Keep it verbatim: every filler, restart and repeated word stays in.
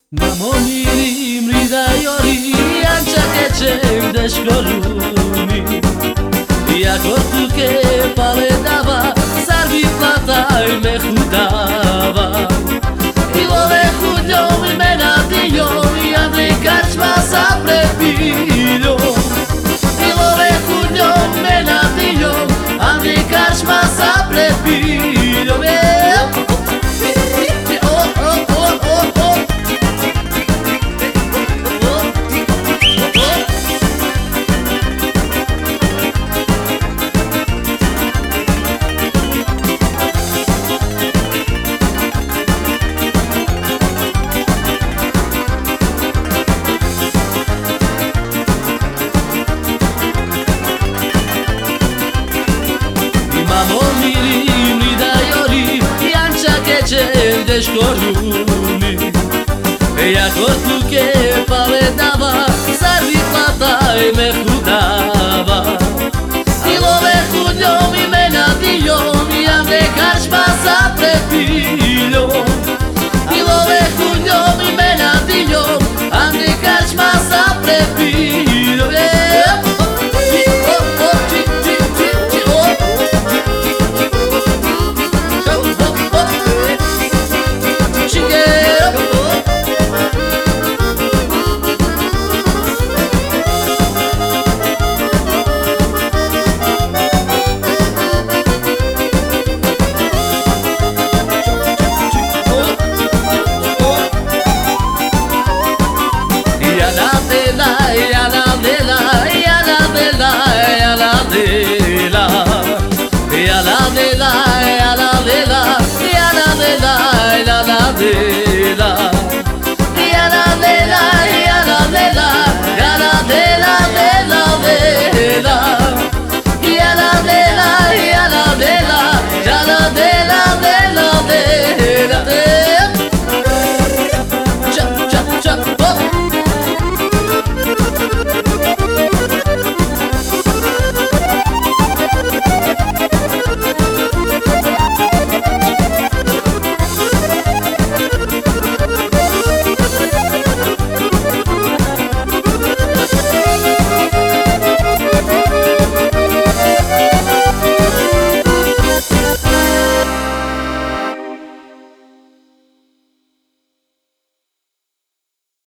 Mamo mirim rida yori ancha kechem deshkoruni Jako tu ke pale dava sarvi plata i me chudava I vole chudjo mi mena dio I Andrej Karčma sa prepiljo I vole chudjo mi mena dio Andrej Karčma sa prepiljo Mamo mirim rida yori ancha kechem deshkoruni Jako tu ke pale dava sarvi plata i me chudava I vole chudjo mi mena dio I Andrej Karčma sa prepiljo